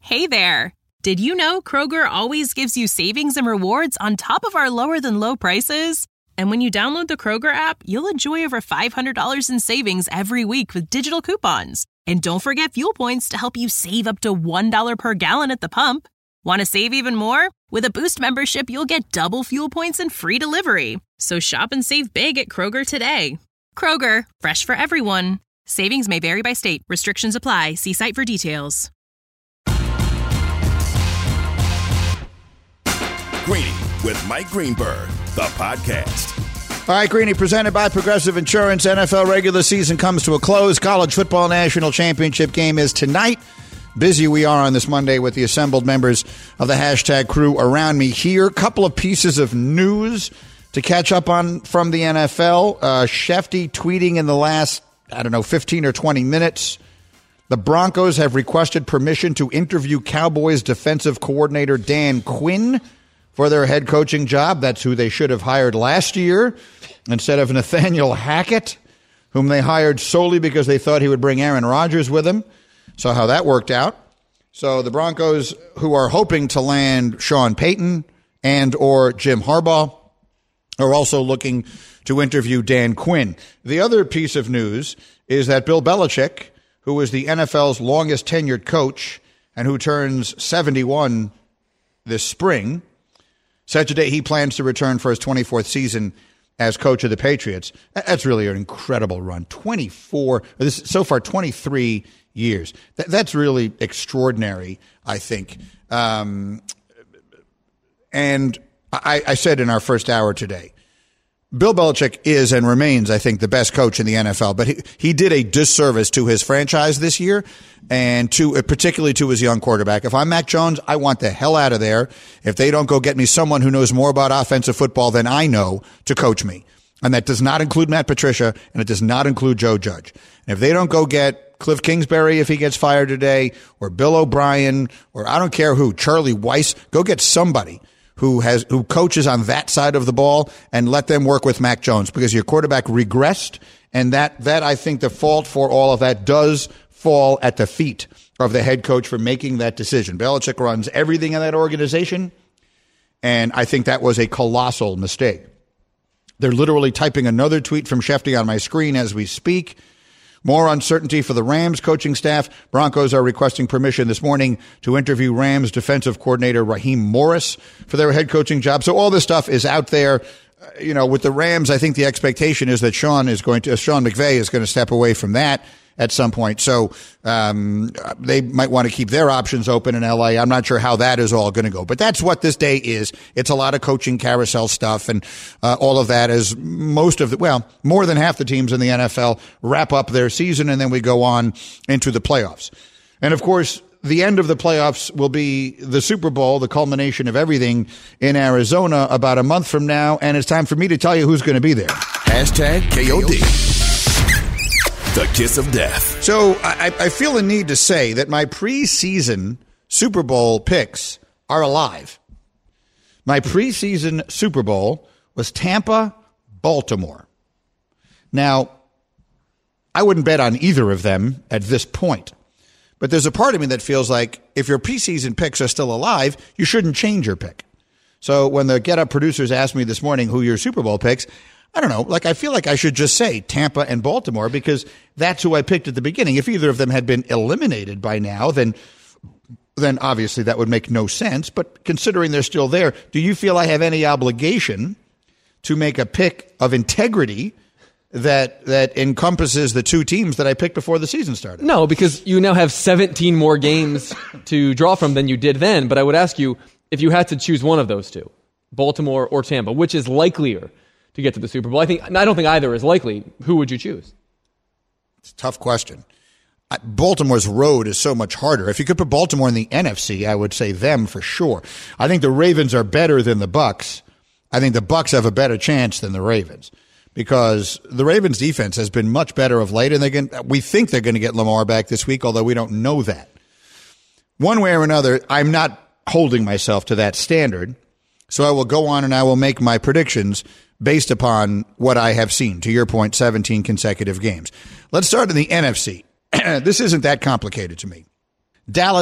Hey there! Did you know Kroger always gives you savings and rewards on top of our lower-than-low prices? And when you download the Kroger app, you'll enjoy over $500 in savings every week with digital coupons. And don't forget fuel points to help you save up to $1 per gallon at the pump. Want to save even more? With a Boost membership, you'll get double fuel points and free delivery. So shop and save big at Kroger today. Kroger, fresh for everyone. Savings may vary by state. Restrictions apply. See site for details. Greeny with Mike Greenberg, the podcast. All right, Greeny, presented by Progressive Insurance. NFL regular season comes to a close. College football national championship game is tonight. Busy we are on this Monday with the assembled members of the hashtag crew around me here. Couple of pieces of news to catch up on from the NFL. Shefty tweeting in the last, 15 or 20 minutes. The Broncos have requested permission to interview Cowboys defensive coordinator Dan Quinn for their head coaching job. That's who they should have hired last year instead of Nathaniel Hackett, whom they hired solely because they thought he would bring Aaron Rodgers with him. So how that worked out. So the Broncos, who are hoping to land Sean Payton and or Jim Harbaugh, are also looking to interview Dan Quinn. The other piece of news is that Bill Belichick, who is the NFL's longest tenured coach and who turns 71 this spring, said today he plans to return for his 24th season as coach of the Patriots. That's really an incredible run. 23 years. That's really extraordinary, I think. And I said in our first hour today, Bill Belichick is and remains, I think, the best coach in the NFL, but he did a disservice to his franchise this year and particularly to his young quarterback. If I'm Mac Jones, I want the hell out of there if they don't go get me someone who knows more about offensive football than I know to coach me. And that does not include Matt Patricia, and it does not include Joe Judge. And if they don't go get Cliff Kingsbury if he gets fired today, or Bill O'Brien, or I don't care who, Charlie Weiss, go get somebody who coaches on that side of the ball and let them work with Mac Jones, because your quarterback regressed, and that I think the fault for all of that does fall at the feet of the head coach for making that decision. Belichick runs everything in that organization, and I think that was a colossal mistake. They're literally typing another tweet from Shefty on my screen as we speak. More uncertainty for the Rams coaching staff. Broncos are requesting permission this morning to interview Rams defensive coordinator Raheem Morris for their head coaching job. So all this stuff is out there. With the Rams, I think the expectation is that Sean McVay is going to step away from that at some point. So they might want to keep their options open in LA. I'm not sure how that is all going to go, but that's what this day is. It's a lot of coaching carousel stuff, and all of that as more than half the teams in the NFL wrap up their season, and then we go on into the playoffs. And of course, the end of the playoffs will be the Super Bowl, the culmination of everything in Arizona about a month from now, and it's time for me to tell you who's going to be there. Hashtag KOD. The kiss of death. So I feel the need to say that my preseason Super Bowl picks are alive. My preseason Super Bowl was Tampa, Baltimore. Now, I wouldn't bet on either of them at this point. But there's a part of me that feels like if your preseason picks are still alive, you shouldn't change your pick. So when the Get Up producers asked me this morning who your Super Bowl picks, I don't know, I feel like I should just say Tampa and Baltimore because that's who I picked at the beginning. If either of them had been eliminated by now, then obviously that would make no sense. But considering they're still there, do you feel I have any obligation to make a pick of integrity that encompasses the two teams that I picked before the season started? No, because you now have 17 more games to draw from than you did then. But I would ask you, if you had to choose one of those two, Baltimore or Tampa, which is likelier to get to the Super Bowl? I don't think either is likely. Who would you choose? It's a tough question. Baltimore's road is so much harder. If you could put Baltimore in the NFC, I would say them for sure. I think the Ravens are better than the Bucs. I think the Bucs have a better chance than the Ravens because the Ravens defense has been much better of late, and we think they're going to get Lamar back this week, although we don't know that. One way or another, I'm not holding myself to that standard, so I will go on and I will make my predictions based upon what I have seen. To your point, 17 consecutive games. Let's start in the NFC. This isn't that complicated to me. Dallas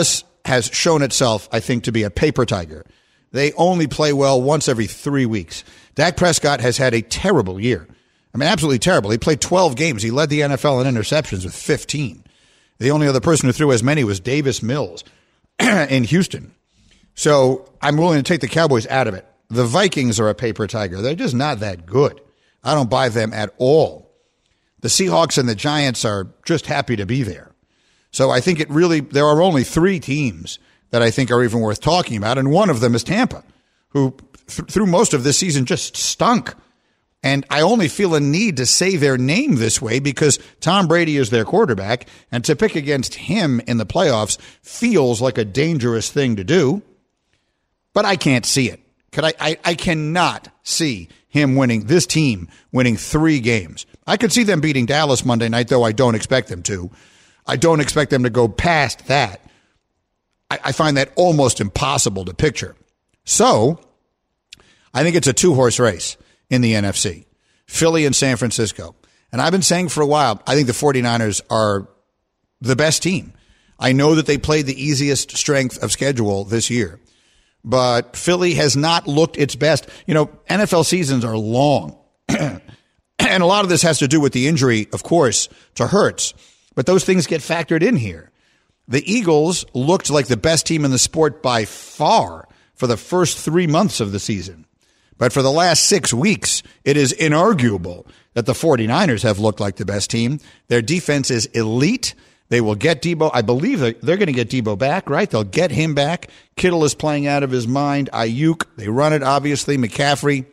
has shown itself, I think, to be a paper tiger. They only play well once every 3 weeks. Dak Prescott has had a terrible year. I mean, absolutely terrible. He played 12 games. He led the NFL in interceptions with 15. The only other person who threw as many was Davis Mills in Houston. So I'm willing to take the Cowboys out of it. The Vikings are a paper tiger. They're just not that good. I don't buy them at all. The Seahawks and the Giants are just happy to be there. So I think there are only 3 teams that I think are even worth talking about, and one of them is Tampa, who through most of this season just stunk. And I only feel a need to say their name this way because Tom Brady is their quarterback, and to pick against him in the playoffs feels like a dangerous thing to do. But I can't see it. I cannot see this team winning 3 games. I could see them beating Dallas Monday night, though I don't expect them to. I don't expect them to go past that. I find that almost impossible to picture. So I think it's a 2-horse race in the NFC, Philly and San Francisco. And I've been saying for a while, I think the 49ers are the best team. I know that they played the easiest strength of schedule this year, but Philly has not looked its best. You know, NFL seasons are long, and a lot of this has to do with the injury, of course, to Hurts, but those things get factored in here. The Eagles looked like the best team in the sport by far for the first 3 months of the season. But for the last 6 weeks, it is inarguable that the 49ers have looked like the best team. Their defense is elite. They will get Debo. I believe they're going to get Debo back, right? They'll get him back. Kittle is playing out of his mind. Ayuk, they run it, obviously. McCaffrey.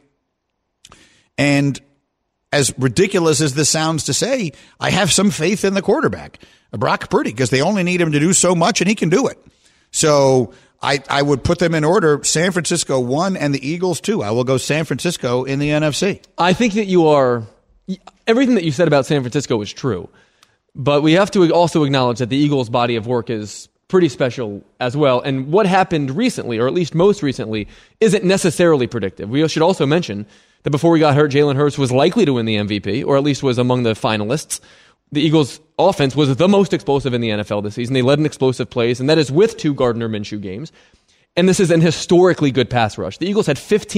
And as ridiculous as this sounds to say, I have some faith in the quarterback, Brock Purdy, because they only need him to do so much, and he can do it. So I would put them in order. San Francisco 1 and the Eagles 2. I will go San Francisco in the NFC. I think that everything that you said about San Francisco is true. But we have to also acknowledge that the Eagles' body of work is pretty special as well. And what happened recently, or at least most recently, isn't necessarily predictive. We should also mention that before we got hurt, Jalen Hurts was likely to win the MVP, or at least was among the finalists. The Eagles' offense was the most explosive in the NFL this season. They led in explosive plays, and that is with 2 Gardner Minshew games. And this is an historically good pass rush. The Eagles had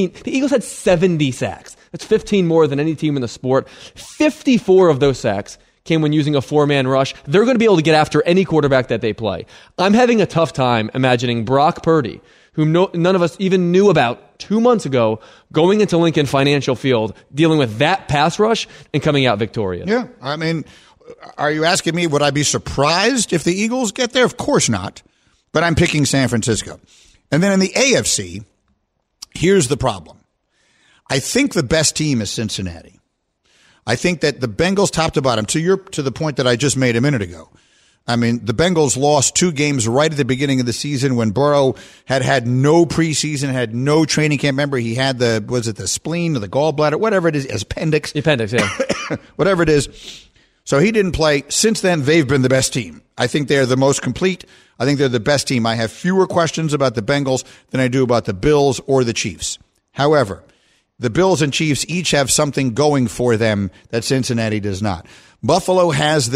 70 sacks. That's 15 more than any team in the sport. 54 of those sacks came when using a 4-man rush. They're going to be able to get after any quarterback that they play. I'm having a tough time imagining Brock Purdy, whom none of us even knew about 2 months ago, going into Lincoln Financial Field, dealing with that pass rush and coming out victorious. Yeah, I mean, are you asking me, would I be surprised if the Eagles get there? Of course not. But I'm picking San Francisco. And then in the AFC, here's the problem. I think the best team is Cincinnati. I think that the Bengals top to bottom, to the point that I just made a minute ago. I mean, the Bengals lost 2 games right at the beginning of the season when Burrow had no preseason, had no training camp. Remember, he had the spleen or the gallbladder, whatever it is, appendix. The appendix, yeah. Whatever it is. So he didn't play. Since then, they've been the best team. I think they're the most complete. I think they're the best team. I have fewer questions about the Bengals than I do about the Bills or the Chiefs. However, the Bills and Chiefs each have something going for them that Cincinnati does not. Buffalo has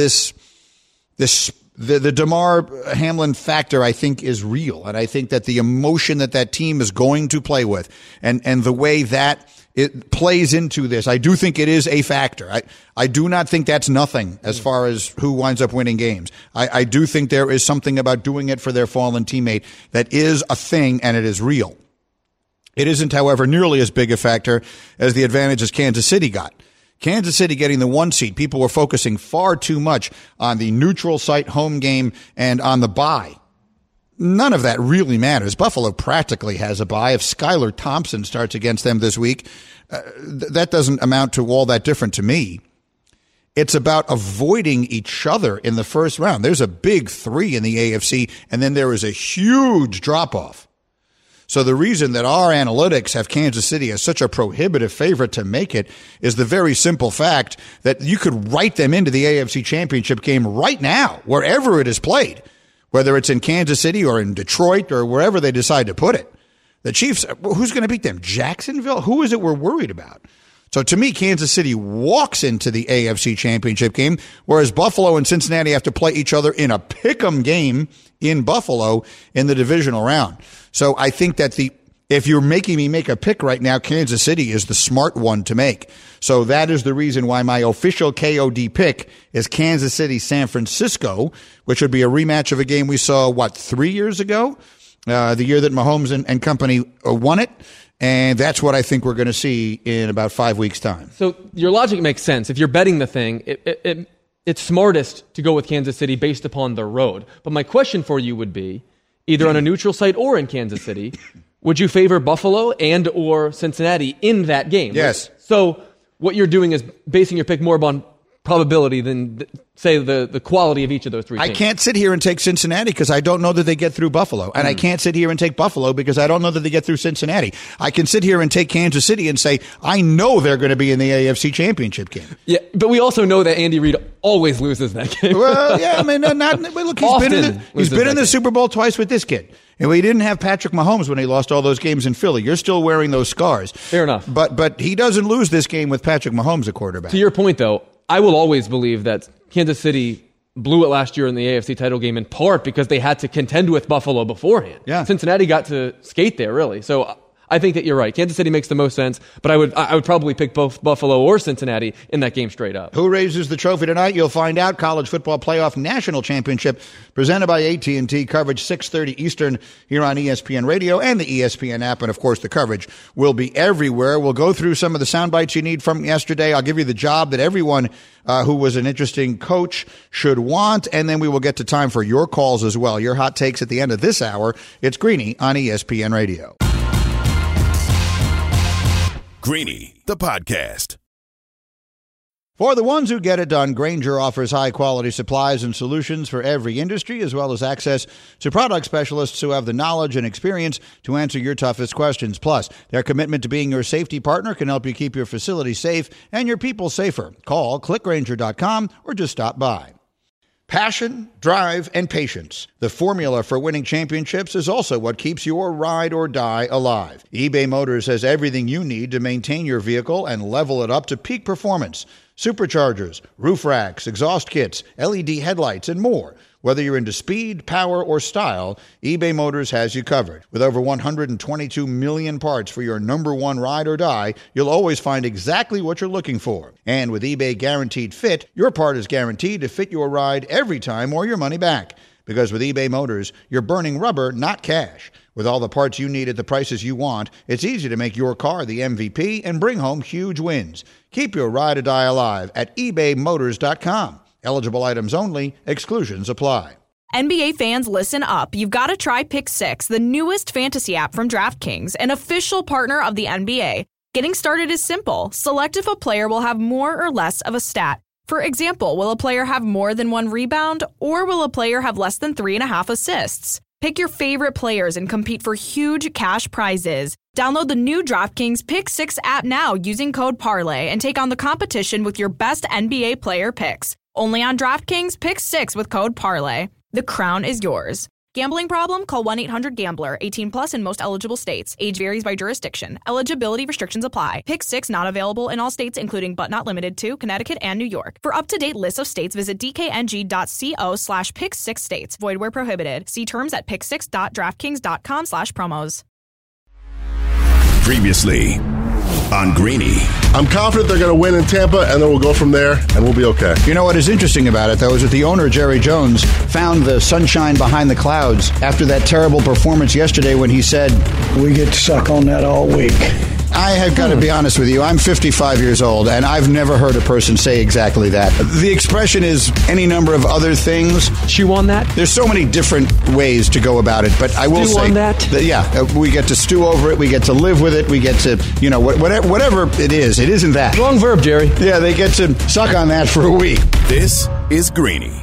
the Damar Hamlin factor, I think, is real. And I think that the emotion that team is going to play with and the way that it plays into this, I do think it is a factor. I do not think that's nothing as far as who winds up winning games. I do think there is something about doing it for their fallen teammate that is a thing, and it is real. It isn't, however, nearly as big a factor as the advantages Kansas City got. Kansas City getting the 1 seed. People were focusing far too much on the neutral site home game and on the bye. None of that really matters. Buffalo practically has a bye. If Skylar Thompson starts against them this week, that doesn't amount to all that different to me. It's about avoiding each other in the first round. There's a big 3 in the AFC, and then there is a huge drop-off. So the reason that our analytics have Kansas City as such a prohibitive favorite to make it is the very simple fact that you could write them into the AFC Championship game right now, wherever it is played, whether it's in Kansas City or in Detroit or wherever they decide to put it. The Chiefs, who's going to beat them? Jacksonville? Who is it we're worried about? So to me, Kansas City walks into the AFC Championship game, whereas Buffalo and Cincinnati have to play each other in a pick'em game in Buffalo in the divisional round. So I think that if you're making me make a pick right now, Kansas City is the smart one to make. So that is the reason why my official KOD pick is Kansas City, San Francisco, which would be a rematch of a game we saw, 3 years ago? The year that Mahomes and company won it. And that's what I think we're going to see in about 5 weeks' time. So your logic makes sense. If you're betting the thing, it's smartest to go with Kansas City based upon the road. But my question for you would be, either on a neutral site or in Kansas City, would you favor Buffalo and or Cincinnati in that game? Yes. So what you're doing is basing your pick more upon probability than, say, the quality of each of those three teams. I can't sit here and take Cincinnati because I don't know that they get through Buffalo. And I can't sit here and take Buffalo because I don't know that they get through Cincinnati. I can sit here and take Kansas City and say, I know they're going to be in the AFC Championship game. Yeah, but we also know that Andy Reid always loses that game. Well, yeah, I mean, look, he's been in the Super Bowl twice with this kid. And we didn't have Patrick Mahomes when he lost all those games in Philly. You're still wearing those scars. Fair enough. But he doesn't lose this game with Patrick Mahomes at quarterback. To your point, though, I will always believe that Kansas City blew it last year in the AFC title game in part because they had to contend with Buffalo beforehand. Yeah. Cincinnati got to skate there, really. So I think that you're right. Kansas City makes the most sense, but I would probably pick both Buffalo or Cincinnati in that game straight up. Who raises the trophy tonight? You'll find out. College Football Playoff National Championship presented by AT&T. Coverage 6:30 Eastern here on ESPN Radio and the ESPN app. And, of course, the coverage will be everywhere. We'll go through some of the sound bites you need from yesterday. I'll give you the job that everyone who was an interesting coach should want. And then we will get to time for your calls as well. Your hot takes at the end of this hour. It's Greeny on ESPN Radio. Greeny, the podcast. For the ones who get it done, Grainger offers high-quality supplies and solutions for every industry, as well as access to product specialists who have the knowledge and experience to answer your toughest questions. Plus, their commitment to being your safety partner can help you keep your facility safe and your people safer. Call clickgrainger.com or just stop by. Passion, drive, and patience. The formula for winning championships is also what keeps your ride or die alive. eBay Motors has everything you need to maintain your vehicle and level it up to peak performance. Superchargers, roof racks, exhaust kits, LED headlights, and more. Whether you're into speed, power, or style, eBay Motors has you covered. With over 122 million parts for your number one ride or die, you'll always find exactly what you're looking for. And with eBay Guaranteed Fit, your part is guaranteed to fit your ride every time or your money back. Because with eBay Motors, you're burning rubber, not cash. With all the parts you need at the prices you want, it's easy to make your car the MVP and bring home huge wins. Keep your ride or die alive at ebaymotors.com. Eligible items only. Exclusions apply. NBA fans, listen up. You've got to try Pick 6, the newest fantasy app from DraftKings, an official partner of the NBA. Getting started is simple. Select if a player will have more or less of a stat. For example, will a player have more than 1 rebound, or will a player have less than 3.5 assists? Pick your favorite players and compete for huge cash prizes. Download the new DraftKings Pick 6 app now using code PARLAY and take on the competition with your best NBA player picks. Only on DraftKings Pick 6 with code PARLAY. The crown is yours. Gambling problem? Call 1-800-GAMBLER. 18 plus in most eligible states. Age varies by jurisdiction. Eligibility restrictions apply. Pick 6 not available in all states, including but not limited to Connecticut and New York. For up-to-date lists of states, visit dkng.co/pick6states. Void where prohibited. See terms at pick6.draftkings.com/promos. Previously on Greeny. I'm confident they're going to win in Tampa, and then we'll go from there, and we'll be okay. You know what is interesting about it, though, is that the owner, Jerry Jones, found the sunshine behind the clouds after that terrible performance yesterday when he said, "We get to suck on that all week." I have got to be honest with you. I'm 55 years old, and I've never heard a person say exactly that. The expression is any number of other things. Chew on that? There's so many different ways to go about it, but I will say on that? We get to stew over it. We get to live with it. We get to, whatever it is. It isn't that. Wrong verb, Jerry. Yeah, they get to suck on that for a week. This is Greeny.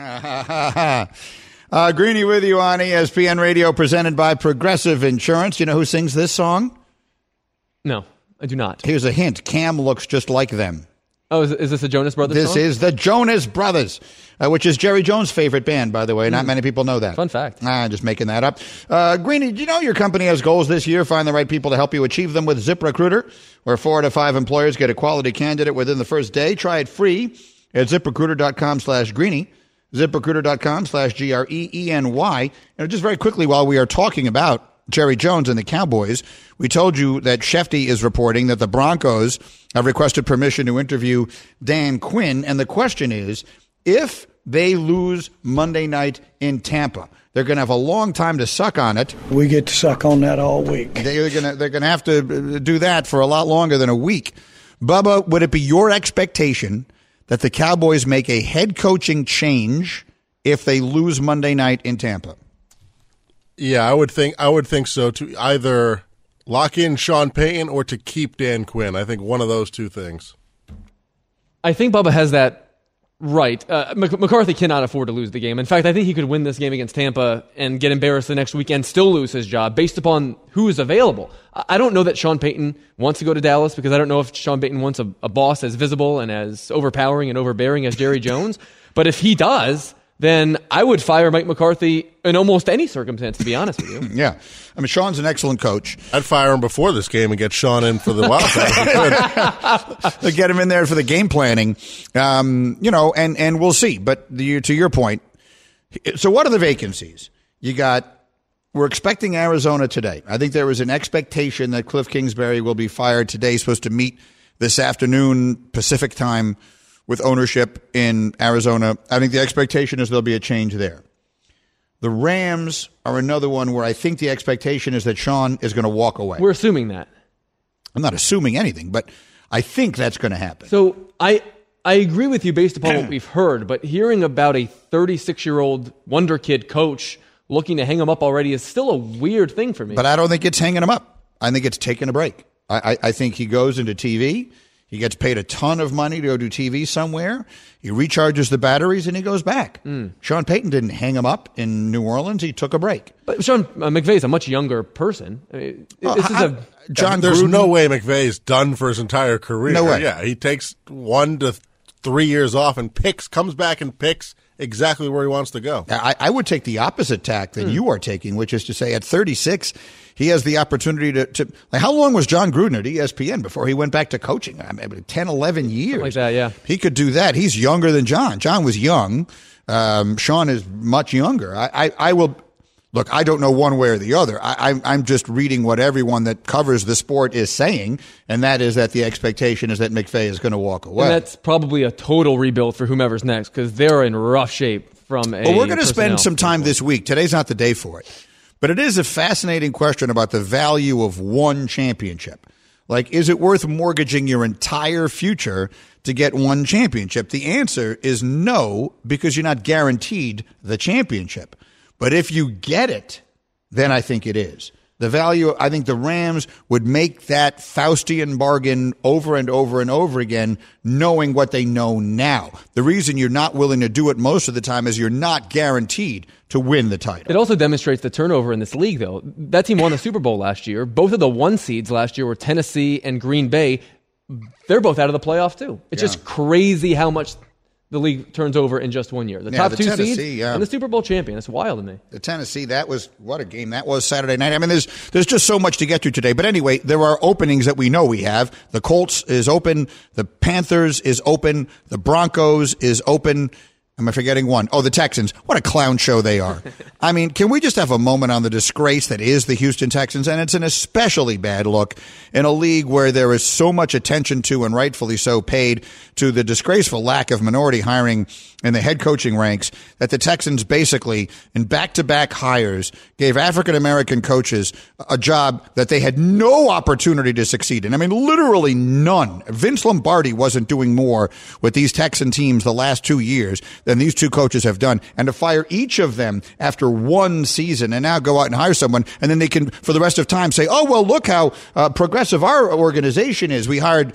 Greeny with you on ESPN Radio, presented by Progressive Insurance. You know who sings this song? No, I do not. Here's a hint. Cam looks just like them. Oh, is this a Jonas Brothers This song? is the Jonas Brothers, which is Jerry Jones' favorite band, by the way. Not many people know that. Fun fact. Just making that up. Greenie, do you know your company has goals this year? Find the right people to help you achieve them with ZipRecruiter, where 4 out of 5 employers get a quality candidate within the first day. Try it free at ZipRecruiter.com/Greenie. ZipRecruiter.com/GREENY. And just very quickly, while we are talking about Jerry Jones and the Cowboys, we told you that Shefty is reporting that the Broncos have requested permission to interview Dan Quinn. And the question is, if they lose Monday night in Tampa, they're going to have a long time to suck on it. We get to suck on that all week. They're going to have to do that for a lot longer than a week. Bubba, would it be your expectation that the Cowboys make a head coaching change if they lose Monday night in Tampa? Yeah, I would think so, to either lock in Sean Payton or to keep Dan Quinn. I think one of those two things. I think Bubba has that right. McCarthy cannot afford to lose the game. In fact, I think he could win this game against Tampa and get embarrassed the next week and still lose his job based upon who is available. I don't know that Sean Payton wants to go to Dallas because I don't know if Sean Payton wants a boss as visible and as overpowering and overbearing as Jerry Jones. But if he does, then I would fire Mike McCarthy in almost any circumstance, to be honest with you. Yeah. I mean, Sean's an excellent coach. I'd fire him before this game and get Sean in for the Wildcats. Get him in there for the game planning, and we'll see. But to your point, so what are the vacancies? We're expecting Arizona today. I think there was an expectation that Cliff Kingsbury will be fired today. He's supposed to meet this afternoon Pacific time with ownership in Arizona. I think the expectation is there'll be a change there. The Rams are another one where I think the expectation is that Sean is going to walk away. We're assuming that. I'm not assuming anything, but I think that's going to happen. So I agree with you based upon what we've heard, but hearing about a 36-year-old wonder kid coach looking to hang him up already is still a weird thing for me. But I don't think it's hanging him up. I think it's taking a break. I think he goes into TV. He gets paid a ton of money to go do TV somewhere. He recharges the batteries, and he goes back. Sean Payton didn't hang him up in New Orleans. He took a break. But Sean McVay is a much younger person. There's no way McVay's done for his entire career. No way. Yeah, he takes 1 to 3 years off and comes back and picks exactly where he wants to go. I would take the opposite tack that you are taking, which is to say at 36, he has the opportunity to like, how long was John Gruden at ESPN before he went back to coaching? I mean, 10, 11 years. Something like that, yeah. He could do that. He's younger than John. John was young. Sean is much younger. I will look, I don't know one way or the other. I'm just reading what everyone that covers the sport is saying, and that is that the expectation is that McVay is going to walk away. And that's probably a total rebuild for whomever's next because they're in rough shape from a Well, we're going to spend personnel some time this week. Today's not the day for it. But it is a fascinating question about the value of one championship. Like, is it worth mortgaging your entire future to get one championship? The answer is no, because you're not guaranteed the championship. But if you get it, then I think it is. The value, I think the Rams would make that Faustian bargain over and over and over again, knowing what they know now. The reason you're not willing to do it most of the time is you're not guaranteed to win the title. It also demonstrates the turnover in this league, though. That team won the Super Bowl last year. Both of the 1 seeds last year were Tennessee and Green Bay. They're both out of the playoff, too. It's just crazy how much the league turns over in just 1 year. The top 2 seeds and the Super Bowl champion. That's wild to me. The Tennessee, that was, what a game that was Saturday night. I mean, there's just so much to get through today. But anyway, there are openings that we know we have. The Colts is open. The Panthers is open. The Broncos is open. Am I forgetting one? Oh, the Texans. What a clown show they are. I mean, can we just have a moment on the disgrace that is the Houston Texans? And it's an especially bad look in a league where there is so much attention to, and rightfully so, paid to the disgraceful lack of minority hiring in the head coaching ranks, that the Texans basically, in back-to-back hires, gave African-American coaches a job that they had no opportunity to succeed in. I mean, literally none. Vince Lombardi wasn't doing more with these Texan teams the last 2 years than these two coaches have done. And to fire each of them after 1 season and now go out and hire someone, and then they can, for the rest of time, say, oh, well, look how progressive our organization is. We hired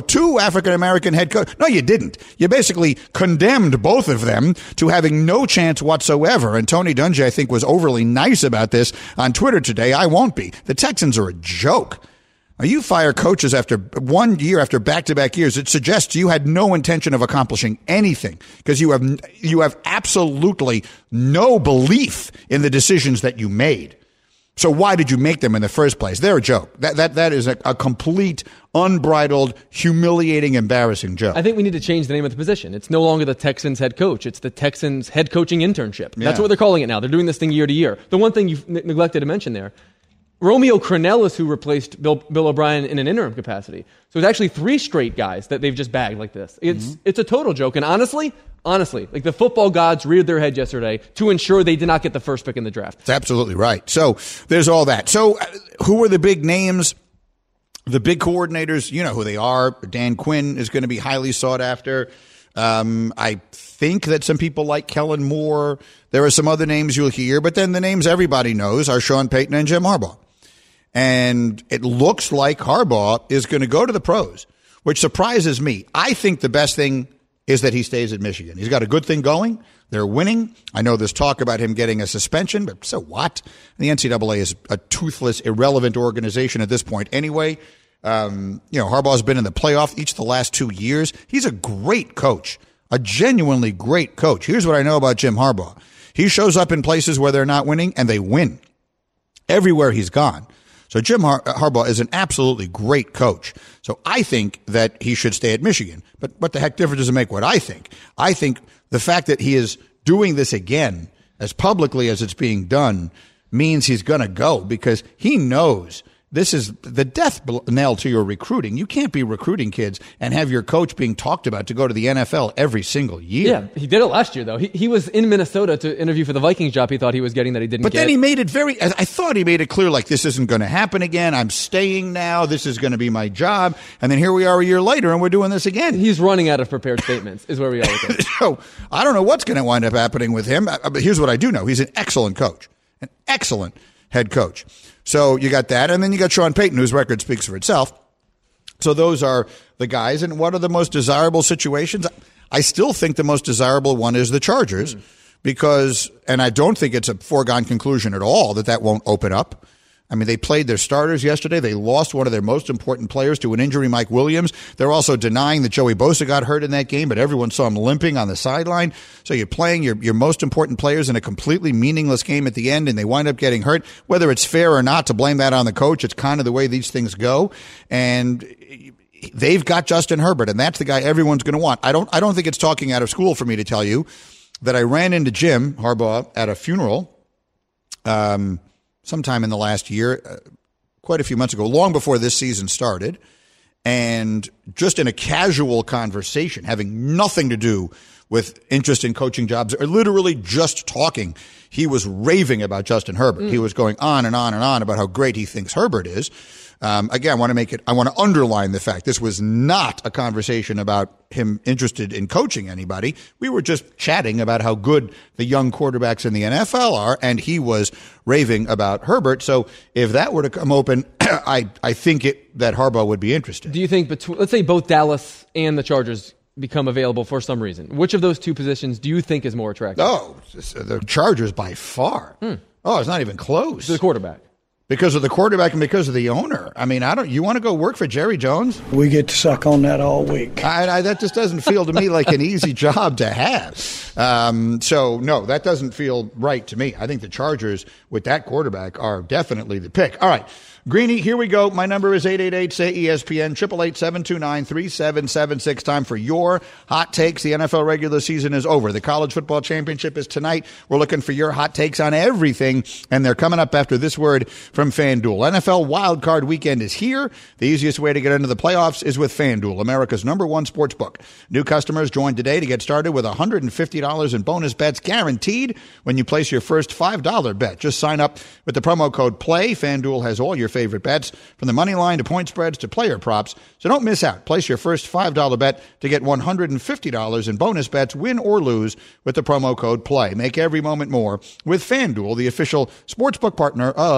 2 African-American head coaches. No, you didn't. You basically condemned both of them to having no chance whatsoever. And Tony Dungy, I think, was overly nice about this on Twitter today. I won't be. The Texans are a joke. You fire coaches after 1 year, after back-to-back years. It suggests you had no intention of accomplishing anything because you have absolutely no belief in the decisions that you made. So why did you make them in the first place? They're a joke. That is a complete, unbridled, humiliating, embarrassing joke. I think we need to change the name of the position. It's no longer the Texans head coach. It's the Texans head coaching internship. That's what they're calling it now. They're doing this thing year to year. The one thing you've neglected to mention there, Romeo Crennel is who replaced Bill O'Brien in an interim capacity. So it's actually 3 straight guys that they've just bagged like this. It's a total joke. And honestly, like the football gods reared their head yesterday to ensure they did not get the first pick in the draft. That's absolutely right. So there's all that. So who are the big names? The big coordinators, you know who they are. Dan Quinn is going to be highly sought after. I think that some people like Kellen Moore. There are some other names you'll hear, but then the names everybody knows are Sean Payton and Jim Harbaugh. And it looks like Harbaugh is going to go to the pros, which surprises me. I think the best thing is that he stays at Michigan. He's got a good thing going. They're winning. I know there's talk about him getting a suspension, but so what? The NCAA is a toothless, irrelevant organization at this point anyway. Harbaugh's been in the playoff each of the last 2 years. He's a great coach, a genuinely great coach. Here's what I know about Jim Harbaugh. He shows up in places where they're not winning, and they win everywhere he's gone. So Jim Harbaugh is an absolutely great coach. So I think that he should stay at Michigan. But what the heck difference does it make what I think? I think the fact that he is doing this again as publicly as it's being done means he's going to go because he knows this is the death knell to your recruiting. You can't be recruiting kids and have your coach being talked about to go to the NFL every single year. Yeah, he did it last year, though. He was in Minnesota to interview for the Vikings job he thought he was getting that he didn't get. But then he made it I thought he made it clear, like, this isn't going to happen again. I'm staying now. This is going to be my job. And then here we are a year later, and we're doing this again. He's running out of prepared statements, is where we are with it. So I don't know what's going to wind up happening with him. But here's what I do know. He's an excellent coach, an excellent head coach. So you got that, and then you got Sean Payton, whose record speaks for itself. So those are the guys. And what are the most desirable situations? I still think the most desirable one is the Chargers because, and I don't think it's a foregone conclusion at all that won't open up. I mean, they played their starters yesterday. They lost one of their most important players to an injury, Mike Williams. They're also denying that Joey Bosa got hurt in that game, but everyone saw him limping on the sideline. So you're playing your most important players in a completely meaningless game at the end, and they wind up getting hurt. Whether it's fair or not to blame that on the coach, it's kind of the way these things go. And they've got Justin Herbert, and that's the guy everyone's going to want. I don't think it's talking out of school for me to tell you that I ran into Jim Harbaugh at a funeral sometime in the last year, quite a few months ago, long before this season started, and just in a casual conversation, having nothing to do with interest in coaching jobs, or literally just talking, he was raving about Justin Herbert. He was going on and on and on about how great he thinks Herbert is. Again, I want to underline the fact this was not a conversation about him interested in coaching anybody. We were just chatting about how good the young quarterbacks in the NFL are, and he was raving about Herbert. So if that were to come open, I think that Harbaugh would be interested. Do you think let's say both Dallas and the Chargers become available for some reason, which of those two positions do you think is more attractive? Oh, the Chargers by far. Oh, it's not even close. The quarterback. Because of the quarterback and because of the owner. I mean, you want to go work for Jerry Jones? We get to suck on that all week. That just doesn't feel to me like an easy job to have. So, no, that doesn't feel right to me. I think the Chargers with that quarterback are definitely the pick. All right. Greeny, here we go. My number is 888-SAY-ESPN, 888-729-3776. Time for your hot takes. The NFL regular season is over. The college football championship is tonight. We're looking for your hot takes on everything, and they're coming up after this word from FanDuel. NFL wildcard weekend is here. The easiest way to get into the playoffs is with FanDuel, America's #1 sports book. New customers join today to get started with $150 in bonus bets guaranteed when you place your first $5 bet. Just sign up with the promo code PLAY. FanDuel has all your favorite bets, from the money line to point spreads to player props. So don't miss out. Place your first $5 bet to get $150 in bonus bets, win or lose, with the promo code PLAY. Make every moment more with FanDuel, the official sportsbook partner of the NFL.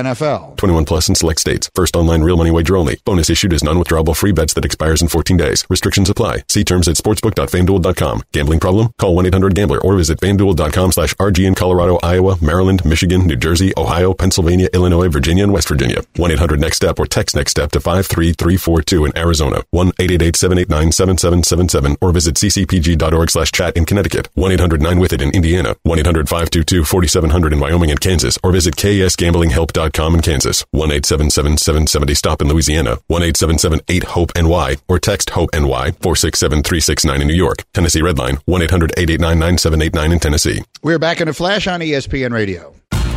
NFL. 21 plus in select states. First online real money wager only. Bonus issued as non-withdrawable free bets that expires in 14 days. Restrictions apply. See terms at sportsbook.fanduel.com. Gambling problem? Call 1-800-GAMBLER or visit fanduel.com/RG in Colorado, Iowa, Maryland, Michigan, New Jersey, Ohio, Pennsylvania, Illinois, Virginia, and West Virginia. 1-800-NEXT-STEP or text NEXT STEP to 53342 in Arizona. 1-888-789-7777 or visit ccpg.org/chat in Connecticut. 1-800-9-WITH-IT in Indiana. 1-800-522-4700 in Wyoming and Kansas, or visit KSGamblingHelp.com in Kansas. 1-877-770-STOP in Louisiana. 1-877-8-HOPE-NY or text HOPE-NY 467-369 in New York. Tennessee Redline 1-800-889-9789 in Tennessee. We're back in a flash on ESPN Radio.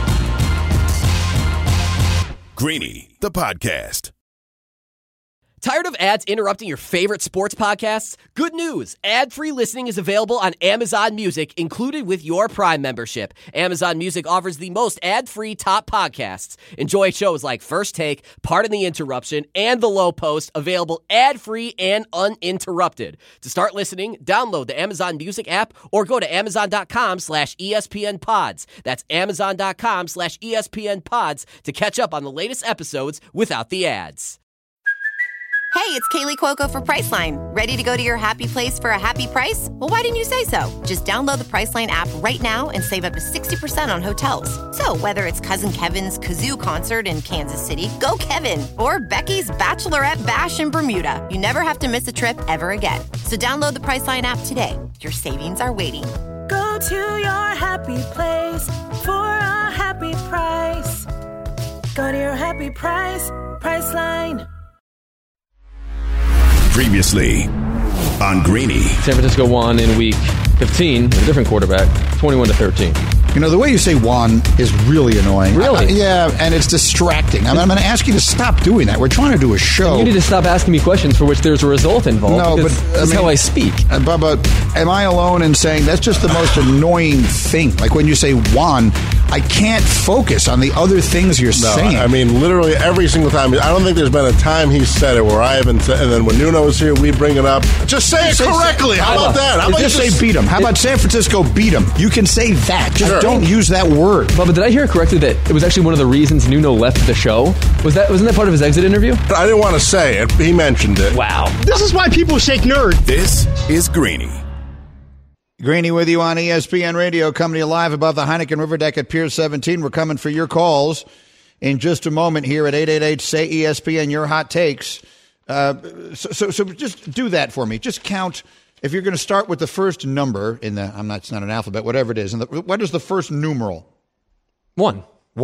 Greeny, the podcast. Tired of ads interrupting your favorite sports podcasts? Good news! Ad-free listening is available on Amazon Music, included with your Prime membership. Amazon Music offers the most ad-free top podcasts. Enjoy shows like First Take, Pardon the Interruption, and The Low Post, available ad-free and uninterrupted. To start listening, download the Amazon Music app or go to amazon.com/ESPN Pods. That's amazon.com/ESPN Pods to catch up on the latest episodes without the ads. Hey, it's Kaylee Cuoco for Priceline. Ready to go to your happy place for a happy price? Well, why didn't you say so? Just download the Priceline app right now and save up to 60% on hotels. So whether it's Cousin Kevin's Kazoo Concert in Kansas City, go Kevin, or Becky's Bachelorette Bash in Bermuda, you never have to miss a trip ever again. So download the Priceline app today. Your savings are waiting. Go to your happy place for a happy price. Go to your happy price, Priceline. Previously on Greeny. San Francisco won in week 15 with a different quarterback, 21-13. You know, the way you say "won" is really annoying. Really? Yeah, and it's distracting. I'm going to ask you to stop doing that. We're trying to do a show. And you need to stop asking me questions for which there's a result involved. No, but that's how I speak. Bubba, am I alone in saying that's just the most annoying thing? Like when you say "won," I can't focus on the other things you're saying. I mean, literally every single time. I don't think there's been a time he said it where I haven't said. And then when Nuno was here, we bring it up. Just say it correctly. How about that? How about just say beat them? How about San Francisco beat them? You can say that. Just don't use that word. But did I hear correctly that it was actually one of the reasons Nuno left the show? Wasn't that part of his exit interview? I didn't want to say it. He mentioned it. Wow. This is why people shake nerd. This is Greeny. Greeny with you on ESPN Radio, coming to you live above the Heineken River Deck at Pier 17. We're coming for your calls in just a moment here at 888-SAY-ESPN, your hot takes. So just do that for me. Just count. If you're going to start with the first number in the, it's not an alphabet, whatever it is. And what is the first numeral? 1.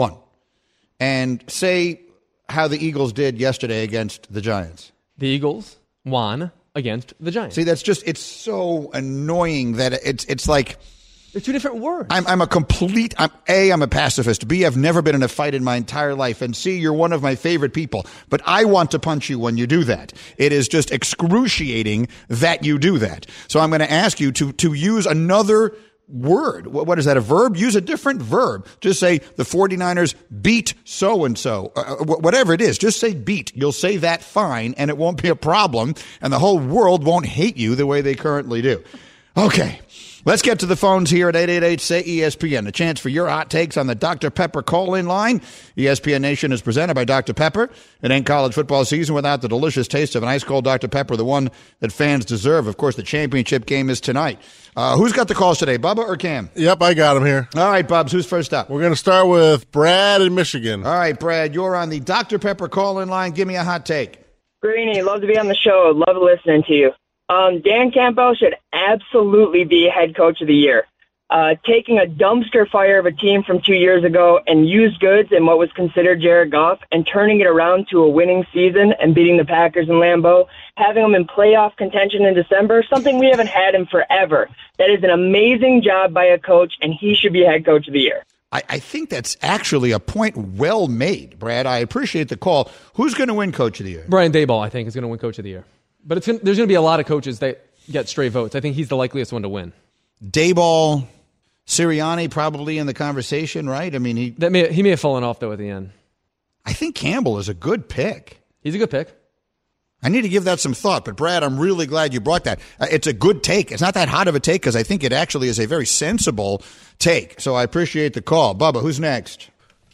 And say how the Eagles did yesterday against the Giants. The Eagles won against the Giants. See, it's so annoying that it's like they're two different words. I'm a pacifist. B, I've never been in a fight in my entire life. And C, you're one of my favorite people. But I want to punch you when you do that. It is just excruciating that you do that. So I'm going to ask you to use another word. What is that, a verb? Use a different verb. Just say the 49ers beat so-and-so. Whatever it is, just say beat. You'll say that fine, and it won't be a problem, and the whole world won't hate you the way they currently do. Okay. Let's get to the phones here at 888-SAY-ESPN. A chance for your hot takes on the Dr. Pepper call-in line. ESPN Nation is presented by Dr. Pepper. It ain't college football season without the delicious taste of an ice-cold Dr. Pepper, the one that fans deserve. Of course, the championship game is tonight. Who's got the calls today, Bubba or Cam? Yep, I got him here. All right, Bubs, who's first up? We're going to start with Brad in Michigan. All right, Brad, you're on the Dr. Pepper call-in line. Give me a hot take. Greeny, love to be on the show. Love listening to you. Dan Campbell should absolutely be head coach of the year. Taking a dumpster fire of a team from 2 years ago and used goods in what was considered Jared Goff and turning it around to a winning season and beating the Packers in Lambeau, having them in playoff contention in December, something we haven't had in forever. That is an amazing job by a coach, and he should be head coach of the year. I think that's actually a point well made, Brad. I appreciate the call. Who's going to win coach of the year? Brian Daboll, I think, is going to win coach of the year. But there's going to be a lot of coaches that get stray votes. I think he's the likeliest one to win. Daboll, Sirianni probably in the conversation, right? I mean, he may have fallen off, though, at the end. I think Campbell is a good pick. He's a good pick. I need to give that some thought. But, Brad, I'm really glad you brought that. It's a good take. It's not that hot of a take because I think it actually is a very sensible take. So I appreciate the call. Bubba, who's next?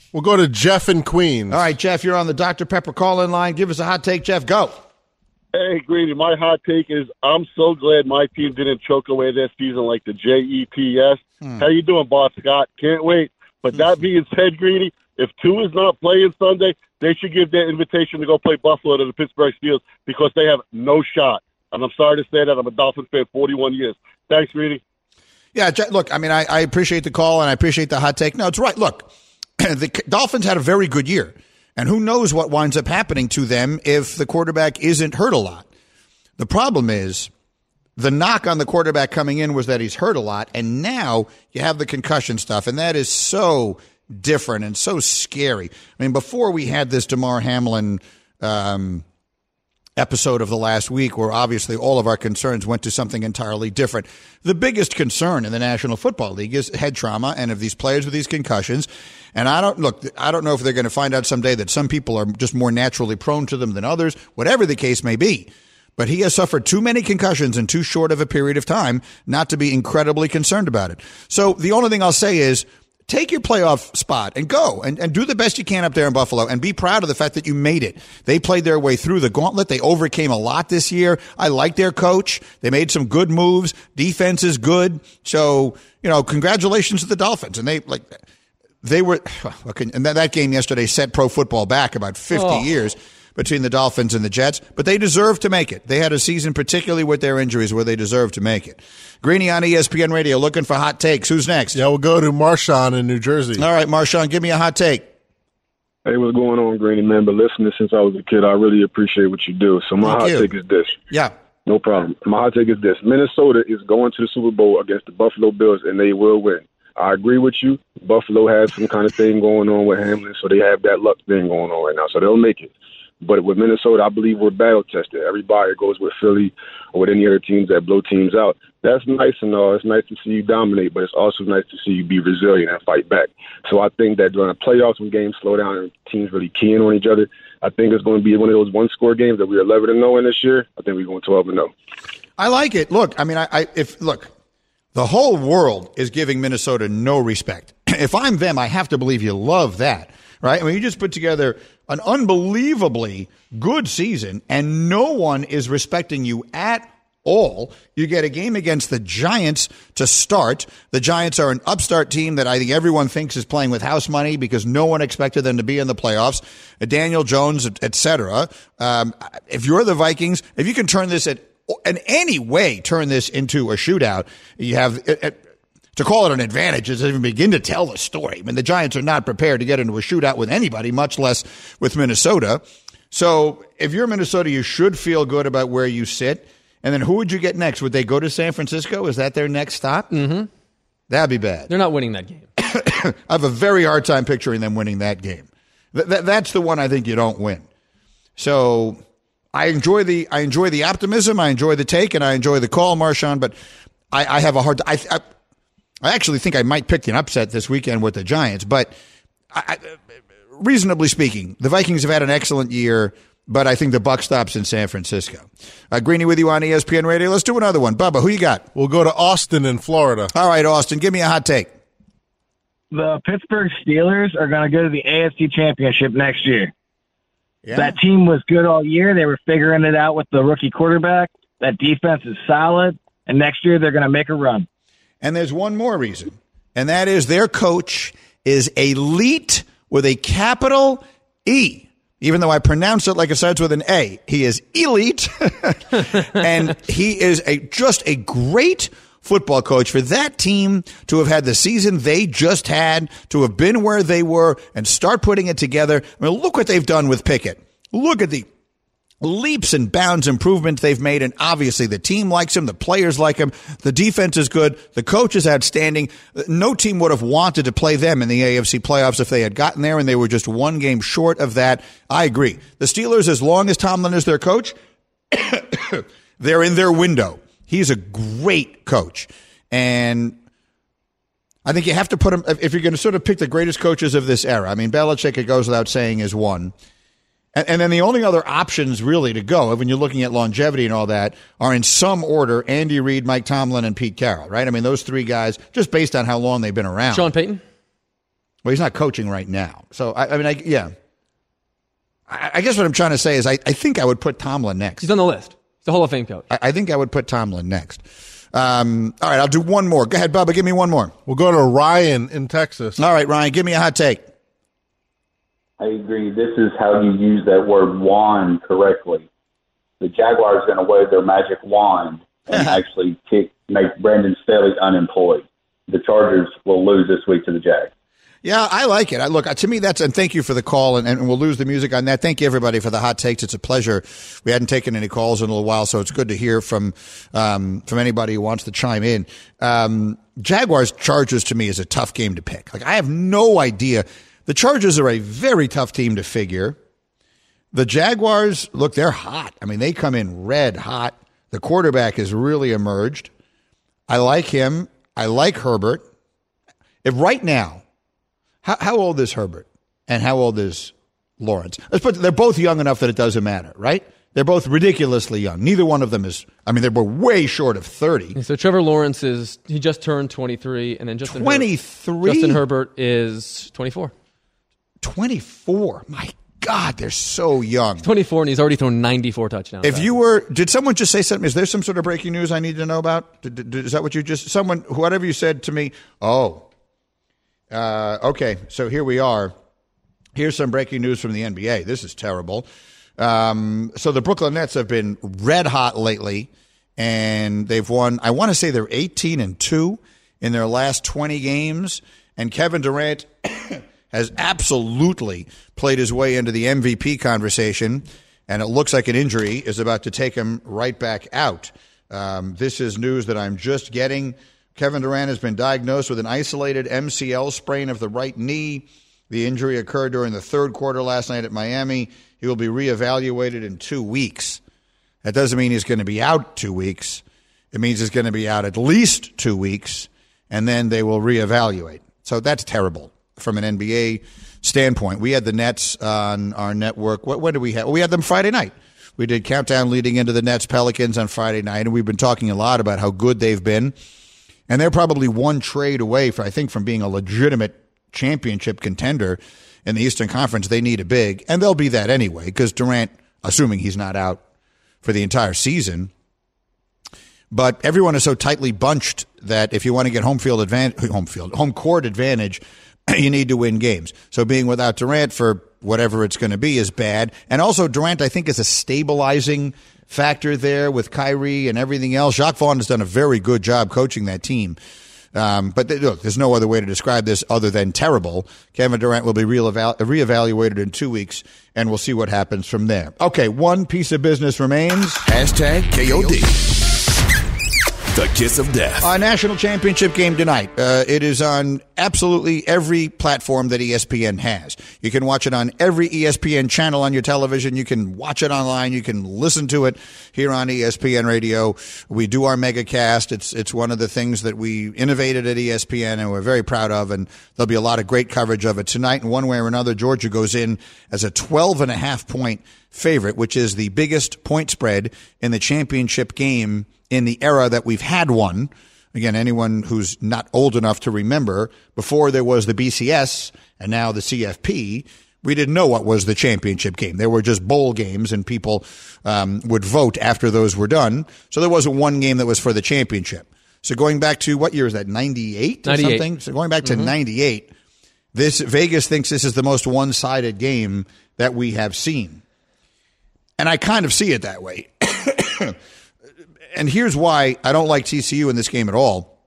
We'll go to Jeff in Queens. All right, Jeff, you're on the Dr. Pepper call-in line. Give us a hot take, Jeff. Go. Hey, Greeny, my hot take is I'm so glad my team didn't choke away this season like the Jets. How you doing, boss Scott? Can't wait. But that being said, Greeny, if Tua is not playing Sunday, they should give their invitation to go play Buffalo to the Pittsburgh Steelers because they have no shot. And I'm sorry to say that. I'm a Dolphins fan 41 years. Thanks, Greeny. Yeah, look, I mean, I appreciate the call and I appreciate the hot take. No, it's right. Look, the Dolphins had a very good year. And who knows what winds up happening to them if the quarterback isn't hurt a lot. The problem is the knock on the quarterback coming in was that he's hurt a lot, and now you have the concussion stuff, and that is so different and so scary. I mean, before we had this Damar Hamlin episode of the last week where obviously all of our concerns went to something entirely different. The biggest concern in the National Football League is head trauma and of these players with these concussions. And I don't know if they're going to find out someday that some people are just more naturally prone to them than others, whatever the case may be. But he has suffered too many concussions in too short of a period of time not to be incredibly concerned about it. So the only thing I'll say is take your playoff spot and go and do the best you can up there in Buffalo and be proud of the fact that you made it. They played their way through the gauntlet. They overcame a lot this year. I like their coach. They made some good moves. Defense is good. So, congratulations to the Dolphins. And they were, and that game yesterday set pro football back about 50 years between the Dolphins and the Jets, but they deserve to make it. They had a season, particularly with their injuries, where they deserve to make it. Greeny on ESPN Radio, looking for hot takes. Who's next? Yeah, we'll go to Marshawn in New Jersey. All right, Marshawn, give me a hot take. Hey, what's going on, Greeny, man? But listening since I was a kid, I really appreciate what you do. So my hot take is this. Yeah. No problem. My hot take is this. Minnesota is going to the Super Bowl against the Buffalo Bills, and they will win. I agree with you. Buffalo has some kind of thing going on with Hamlin, so they have that luck thing going on right now, so they'll make it. But with Minnesota, I believe we're battle-tested. Everybody goes with Philly or with any other teams that blow teams out. That's nice and all. It's nice to see you dominate, but it's also nice to see you be resilient and fight back. So I think that during the playoffs, when games slow down and teams really keying on each other, I think it's going to be one of those one-score games that we're 11-0 in this year. I think we're going 12-0. I like it. Look, I mean, the whole world is giving Minnesota no respect. If I'm them, I have to believe you love that, right? I mean, you just put together an unbelievably good season, and no one is respecting you at all. You get a game against the Giants to start. The Giants are an upstart team that I think everyone thinks is playing with house money because no one expected them to be in the playoffs. Daniel Jones, et cetera. If you're the Vikings, if you can turn this in any way, turn this into a shootout, you have to call it an advantage doesn't even begin to tell the story. I mean, the Giants are not prepared to get into a shootout with anybody, much less with Minnesota. So if you're Minnesota, you should feel good about where you sit. And then who would you get next? Would they go to San Francisco? Is that their next stop? Mm-hmm. That'd be bad. They're not winning that game. I have a very hard time picturing them winning that game. That's the one I think you don't win. So I enjoy the optimism, I enjoy the take, and I enjoy the call, Marshawn, but I have a hard time. I actually think I might pick an upset this weekend with the Giants, but reasonably speaking, the Vikings have had an excellent year, but I think the buck stops in San Francisco. Greeny with you on ESPN Radio. Let's do another one. Bubba, who you got? We'll go to Austin in Florida. All right, Austin, give me a hot take. The Pittsburgh Steelers are going to go to the AFC Championship next year. Yeah. That team was good all year. They were figuring it out with the rookie quarterback. That defense is solid, and next year they're going to make a run. And there's one more reason, and that is their coach is elite with a capital E. Even though I pronounce it like it starts with an A, he is elite, and he is just a great football coach. For that team to have had the season they just had, to have been where they were, and start putting it together. I mean, look what they've done with Pickett. Look at the leaps and bounds improvements they've made, and obviously the team likes him, the players like him, the defense is good, the coach is outstanding. No team would have wanted to play them in the AFC playoffs if they had gotten there, and they were just one game short of that. I agree. The Steelers, as long as Tomlin is their coach, they're in their window. He's a great coach, and I think you have to put him, if you're going to sort of pick the greatest coaches of this era. I mean, Belichick, it goes without saying, is one. And then the only other options really to go, when you're looking at longevity and all that, are in some order Andy Reid, Mike Tomlin, and Pete Carroll, right? I mean, those three guys, just based on how long they've been around. Sean Payton? Well, he's not coaching right now. So, I guess what I'm trying to say is I think I would put Tomlin next. He's on the list. He's a Hall of Fame coach. I think I would put Tomlin next. All right, I'll do one more. Go ahead, Bubba. Give me one more. We'll go to Ryan in Texas. All right, Ryan, give me a hot take. I agree. This is how you use that word wand correctly. The Jaguars are going to wave their magic wand and actually make Brandon Staley unemployed. The Chargers will lose this week to the Jags. Yeah, I like it. Look, to me, and thank you for the call, and we'll lose the music on that. Thank you, everybody, for the hot takes. It's a pleasure. We hadn't taken any calls in a little while, so it's good to hear from anybody who wants to chime in. Jaguars Chargers to me is a tough game to pick. Like, I have no idea. The Chargers are a very tough team to figure. The Jaguars, look, they're hot. I mean, they come in red hot. The quarterback has really emerged. I like him. I like Herbert. If right now, how old is Herbert and how old is Lawrence? They're both young enough that it doesn't matter, right? They're both ridiculously young. Neither one of them is, they're way short of 30. So Trevor Lawrence he just turned 23, and then Justin 23? Justin Herbert is 24. 24? My God, they're so young. He's 24, and he's already thrown 94 touchdowns. Did someone just say something? Is there some sort of breaking news I need to know about? Is that what you whatever you said to me? Oh. Okay, so here we are. Here's some breaking news from the NBA. This is terrible. So the Brooklyn Nets have been red hot lately, and they've won, I want to say they're 18-2 in their last 20 games, and Kevin Durant has absolutely played his way into the MVP conversation, and it looks like an injury is about to take him right back out. This is news that I'm just getting. Kevin Durant has been diagnosed with an isolated MCL sprain of the right knee. The injury occurred during the third quarter last night at Miami. He will be reevaluated in 2 weeks. That doesn't mean he's going to be out 2 weeks. It means he's going to be out at least 2 weeks, and then they will reevaluate. So that's terrible from an NBA standpoint. We had the Nets on our network. When did we have? We had them Friday night. We did Countdown leading into the Nets Pelicans on Friday night, and we've been talking a lot about how good they've been. And they're probably one trade away, from being a legitimate championship contender in the Eastern Conference. They need a big, and they'll be that anyway, because Durant, assuming he's not out for the entire season. But everyone is so tightly bunched that if you want to get home court advantage, you need to win games. So being without Durant for whatever it's going to be is bad. And also Durant, I think, is a stabilizing factor there with Kyrie and everything else. Jacques Vaughn has done a very good job coaching that team. But look, there's no other way to describe this other than terrible. Kevin Durant will be reevaluated in 2 weeks, and we'll see what happens from there. Okay, one piece of business remains. #KOD. The Kiss of Death. National championship game tonight. It is on absolutely every platform that ESPN has. You can watch it on every ESPN channel on your television. You can watch it online. You can listen to it here on ESPN Radio. We do our megacast. It's one of the things that we innovated at ESPN and we're very proud of, and there'll be a lot of great coverage of it tonight. In one way or another, Georgia goes in as a 12.5-point favorite, which is the biggest point spread in the championship game in the era that we've had one. Again, anyone who's not old enough to remember, before there was the BCS and now the CFP, we didn't know what was the championship game. There were just bowl games, and people would vote after those were done. So there wasn't one game that was for the championship. So going back to, what year is that, 98 or something? So going back to 98, Vegas thinks this is the most one-sided game that we have seen. And I kind of see it that way. And here's why I don't like TCU in this game at all.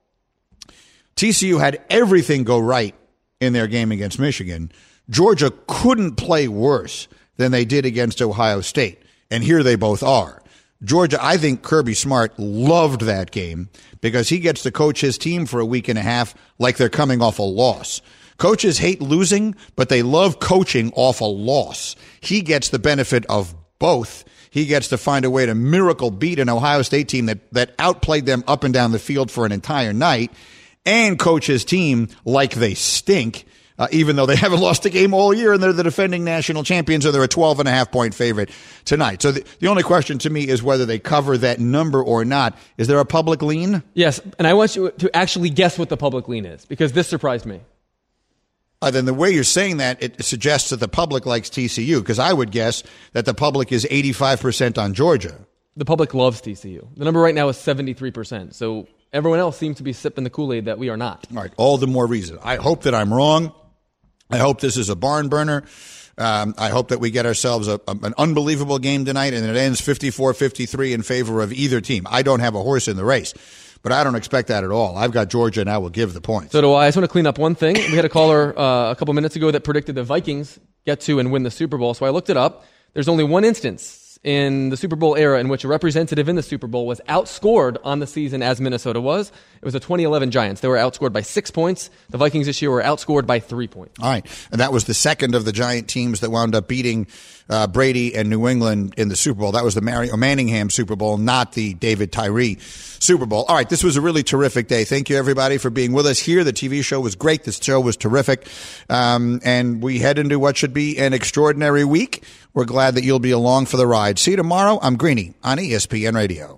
TCU had everything go right in their game against Michigan. Georgia couldn't play worse than they did against Ohio State. And here they both are. Georgia, I think Kirby Smart loved that game because he gets to coach his team for a week and a half like they're coming off a loss. Coaches hate losing, but they love coaching off a loss. He gets the benefit of both. He gets to find a way to miracle beat an Ohio State team that outplayed them up and down the field for an entire night and coach his team like they stink, even though they haven't lost a game all year and they're the defending national champions, or they're a 12.5-point favorite tonight. So the only question to me is whether they cover that number or not. Is there a public lean? Yes, and I want you to actually guess what the public lean is, because this surprised me. then the way you're saying that, it suggests that the public likes TCU, because I would guess that the public is 85% on Georgia. The public loves TCU. The number right now is 73%. So everyone else seems to be sipping the Kool-Aid that we are not. All right, all the more reason. I hope that I'm wrong. I hope this is a barn burner. I hope that we get ourselves an unbelievable game tonight, and it ends 54-53 in favor of either team. I don't have a horse in the race, but I don't expect that at all. I've got Georgia, and I will give the points. So do I. I just want to clean up one thing. We had a caller a couple minutes ago that predicted the Vikings get to and win the Super Bowl, so I looked it up. There's only one instance in the Super Bowl era in which a representative in the Super Bowl was outscored on the season as Minnesota was. It was the 2011 Giants. They were outscored by 6 points. The Vikings this year were outscored by 3 points. All right. And that was the second of the Giant teams that wound up beating Brady and New England in the Super Bowl. That was the Mario Manningham Super Bowl, not the David Tyree Super Bowl. All right. This was a really terrific day. Thank you, everybody, for being with us here. The TV show was great. This show was terrific. And we head into what should be an extraordinary week. We're glad that you'll be along for the ride. See you tomorrow. I'm Greeny on ESPN Radio.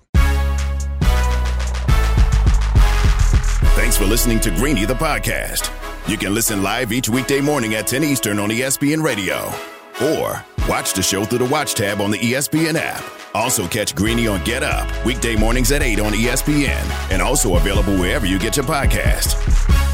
Thanks for listening to Greeny, the podcast. You can listen live each weekday morning at 10 Eastern on ESPN Radio. Or watch the show through the Watch tab on the ESPN app. Also catch Greeny on Get Up, weekday mornings at 8 on ESPN. And also available wherever you get your podcast.